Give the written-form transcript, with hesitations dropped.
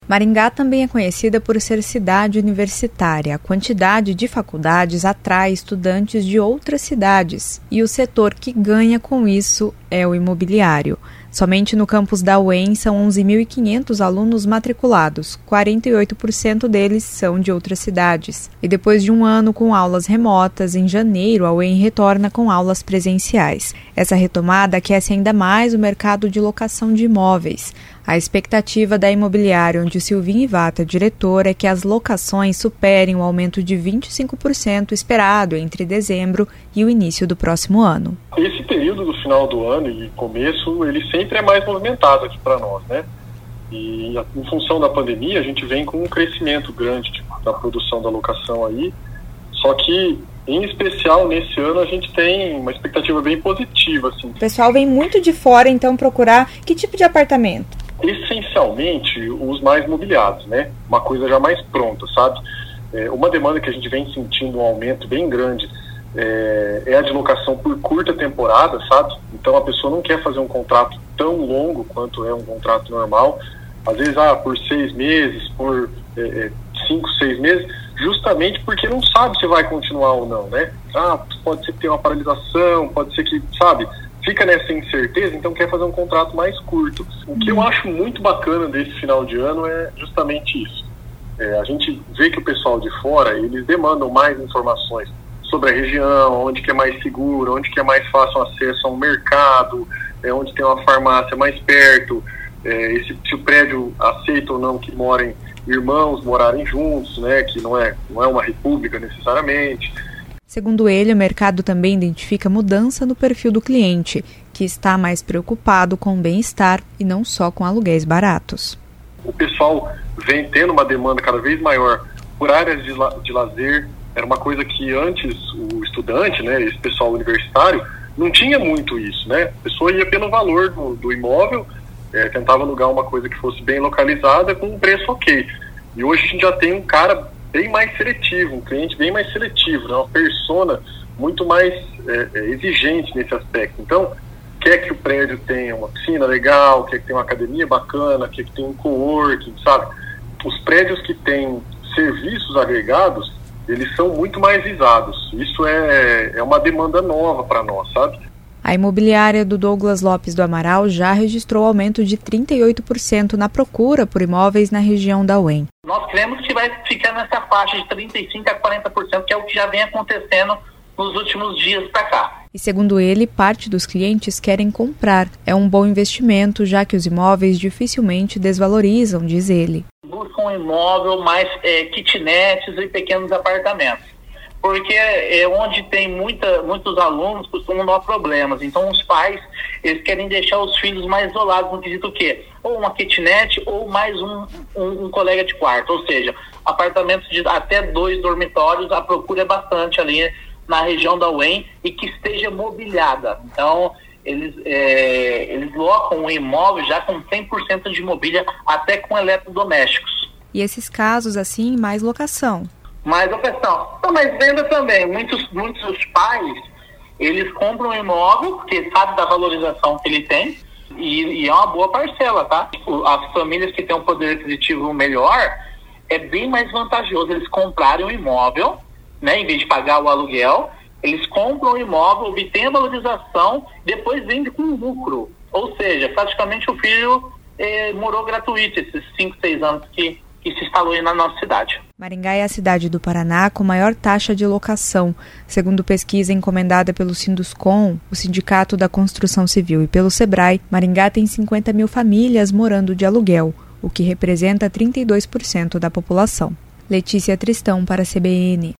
Maringá também é conhecida por ser cidade universitária. A quantidade de faculdades atrai estudantes de outras cidades e o setor que ganha com isso é o imobiliário. Somente no campus da UEM são 11.500 alunos matriculados, 48% deles são de outras cidades. E depois de um ano com aulas remotas, em janeiro a UEM retorna com aulas presenciais. Essa retomada aquece ainda mais o mercado de locação de imóveis. A expectativa da imobiliária, onde o Silvinho Ivata é diretor, é que as locações superem o aumento de 25% esperado entre dezembro e o início do próximo ano. Esse período do final do ano e começo, ele sempre é mais movimentado aqui para nós, né? E em função da pandemia, a gente vem com um crescimento grande da produção da locação aí, só que em especial, nesse ano, a gente tem uma expectativa bem positiva, assim. O pessoal vem muito de fora, então, procurar que tipo de apartamento? Essencialmente, os mais mobiliados, né? Uma coisa já mais pronta, sabe? Uma demanda que a gente vem sentindo um aumento bem grande é a de locação por curta temporada, sabe? Então, a pessoa não quer fazer um contrato tão longo quanto é um contrato normal. Às vezes, por 6 meses, por 5, 6 meses, justamente porque não sabe se vai continuar ou não, né? Pode ser que tenha uma paralisação, pode ser que, sabe, fica nessa incerteza, então quer fazer um contrato mais curto. O que eu acho muito bacana desse final de ano é justamente isso. A gente vê que o pessoal de fora, eles demandam mais informações sobre a região, onde que é mais seguro, onde que é mais fácil acesso a um mercado, onde tem uma farmácia mais perto, se o prédio aceita ou não que irmãos morarem juntos, né, que não é uma república necessariamente. Segundo ele, o mercado também identifica mudança no perfil do cliente, que está mais preocupado com o bem-estar e não só com aluguéis baratos. O pessoal vem tendo uma demanda cada vez maior por áreas de lazer. Era uma coisa que antes o estudante, né, esse pessoal universitário, não tinha muito isso, né? A pessoa ia pelo valor do imóvel, tentava alugar uma coisa que fosse bem localizada com um preço ok. E hoje a gente já tem um cara bem mais seletivo, um cliente bem mais seletivo, né? Uma persona muito mais exigente nesse aspecto. Então, quer que o prédio tenha uma piscina legal, quer que tenha uma academia bacana, quer que tenha um coworking, sabe? Os prédios que têm serviços agregados, eles são muito mais visados. Isso é uma demanda nova para nós, sabe? A imobiliária do Douglas Lopes do Amaral já registrou aumento de 38% na procura por imóveis na região da UEM. Nós cremos que vai ficar nessa faixa de 35% a 40%, que é o que já vem acontecendo nos últimos dias para cá. E segundo ele, parte dos clientes querem comprar. É um bom investimento, já que os imóveis dificilmente desvalorizam, diz ele. Buscam um imóvel mais kitnets e pequenos apartamentos. Porque onde tem muitos alunos costumam dar problemas. Então os pais, eles querem deixar os filhos mais isolados no quesito o quê? Ou uma kitnet ou mais um colega de quarto. Ou seja, apartamentos de até 2 dormitórios, a procura é bastante ali na região da UEM e que esteja mobiliada. Então eles locam o imóvel já com 100% de mobília, até com eletrodomésticos. E esses casos assim, mais locação? Mais locação. Não, mas venda também. Muitos pais, eles compram um imóvel, porque sabe da valorização que ele tem, e é uma boa parcela, tá? As famílias que têm um poder aquisitivo melhor, é bem mais vantajoso eles comprarem um imóvel, né? Em vez de pagar o aluguel, eles compram o imóvel, obtêm a valorização, depois vendem com lucro. Ou seja, praticamente o filho morou gratuito esses 5, 6 anos que se instalou aí na nossa cidade. Maringá é a cidade do Paraná com maior taxa de locação. Segundo pesquisa encomendada pelo Sinduscom, o Sindicato da Construção Civil, e pelo Sebrae, Maringá tem 50 mil famílias morando de aluguel, o que representa 32% da população. Letícia Tristão para a CBN.